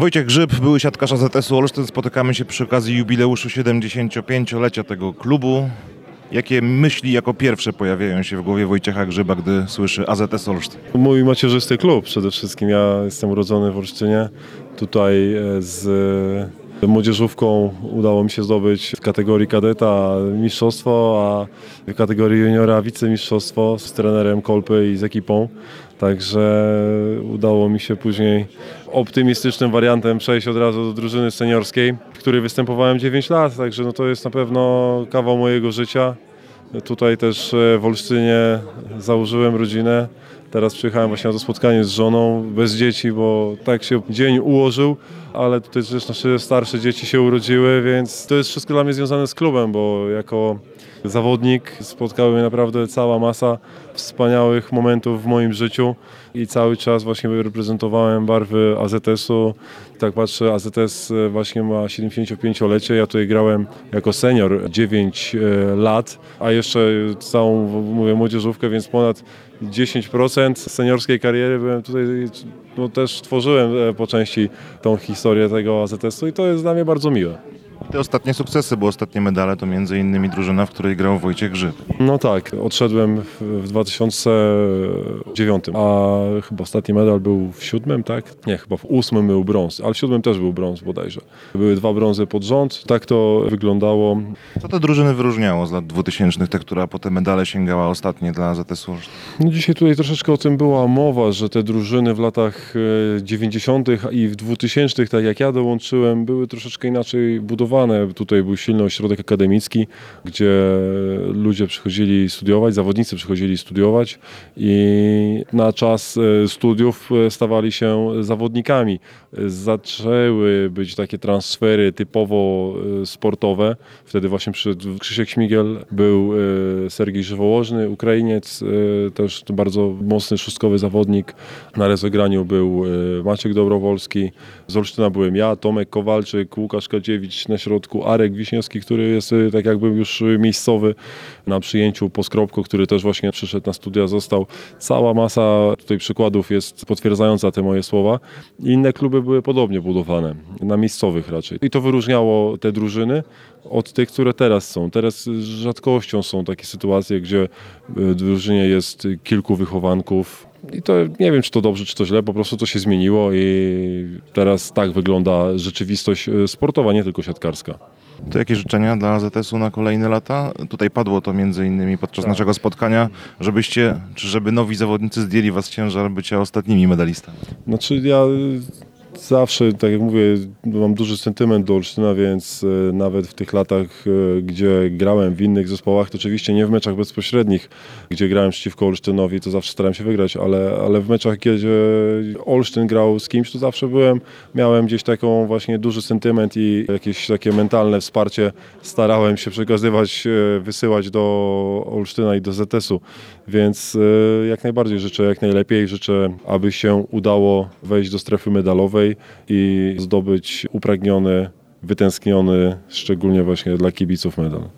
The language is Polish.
Wojciech Grzyb, były siatkarz AZS-u Olsztyn. Spotykamy się przy okazji jubileuszu 75-lecia tego klubu. Jakie myśli jako pierwsze pojawiają się w głowie Wojciecha Grzyba, gdy słyszy AZS Olsztyn? Mój macierzysty klub przede wszystkim. Ja jestem urodzony w Olsztynie. Tutaj z młodzieżówką udało mi się zdobyć w kategorii kadeta mistrzostwo, a w kategorii juniora wicemistrzostwo z trenerem Kolpy i z ekipą. Także udało mi się później optymistycznym wariantem przejść od razu do drużyny seniorskiej, w której występowałem 9 lat. Także to jest na pewno kawał mojego życia. Tutaj też w Olsztynie założyłem rodzinę. Teraz przyjechałem właśnie na to spotkanie z żoną, bez dzieci, bo tak się dzień ułożył, ale tutaj też nasze starsze dzieci się urodziły, więc to jest wszystko dla mnie związane z klubem, bo jako zawodnik spotkały mnie naprawdę cała masa wspaniałych momentów w moim życiu i cały czas właśnie reprezentowałem barwy AZS-u. Tak patrzę, AZS właśnie ma 75-lecie, ja tutaj grałem jako senior 9 lat, a jeszcze całą młodzieżówkę, więc ponad 10% seniorskiej kariery byłem tutaj, też tworzyłem po części tą historię tego AZS-u i to jest dla mnie bardzo miłe. Te ostatnie sukcesy, bo ostatnie medale to m.in. drużyna, w której grał Wojciech Grzyb. No tak, odszedłem w 2009, a chyba ostatni medal był w 7, tak? Nie, chyba w 8 był brąz, ale w 7 też był brąz bodajże. Były 2 brązy pod rząd, tak to wyglądało. Co te drużyny wyróżniało z lat 2000, te, która po te medale sięgała ostatnie dla AZS-u? No dzisiaj tutaj troszeczkę o tym była mowa, że te drużyny w latach 90. i w 2000, tak jak ja dołączyłem, były troszeczkę inaczej budowane. Tutaj był silny ośrodek akademicki, gdzie ludzie przychodzili studiować, zawodnicy przychodzili studiować i na czas studiów stawali się zawodnikami. Zaczęły być takie transfery typowo sportowe. Wtedy właśnie przyszedł Krzysiek Śmigiel, był Sergiej Żywołożny, Ukrainiec, też bardzo mocny szóstkowy zawodnik. Na rozegraniu był Maciek Dobrowolski, z Olsztyna byłem ja, Tomek Kowalczyk, Łukasz Kadziewicz na środku, Arek Wiśniewski, który jest tak jakby już miejscowy na przyjęciu, Poskropko, który też właśnie przyszedł na studia, został. Cała masa tutaj przykładów jest potwierdzająca te moje słowa. Inne kluby były podobnie budowane, na miejscowych raczej. I to wyróżniało te drużyny od tych, które teraz są. Teraz rzadkością są takie sytuacje, gdzie w drużynie jest kilku wychowanków. I to nie wiem, czy to dobrze, czy to źle, po prostu to się zmieniło i teraz tak wygląda rzeczywistość sportowa, nie tylko siatkarska. To jakie życzenia dla AZS-u na kolejne lata? Tutaj padło to m.in. podczas naszego spotkania, żeby nowi zawodnicy zdjęli was ciężar bycia ostatnimi medalistami. Znaczy ja zawsze, tak jak mówię, mam duży sentyment do Olsztyna, więc nawet w tych latach, gdzie grałem w innych zespołach, to oczywiście nie w meczach bezpośrednich, gdzie grałem przeciwko Olsztynowi, to zawsze starałem się wygrać, ale w meczach, gdzie Olsztyn grał z kimś, to zawsze miałem gdzieś taką właśnie duży sentyment i jakieś takie mentalne wsparcie starałem się przekazywać, wysyłać do Olsztyna i do ZS-u, więc jak najbardziej życzę, jak najlepiej życzę, aby się udało wejść do strefy medalowej i zdobyć upragniony, wytęskniony, szczególnie właśnie dla kibiców medal.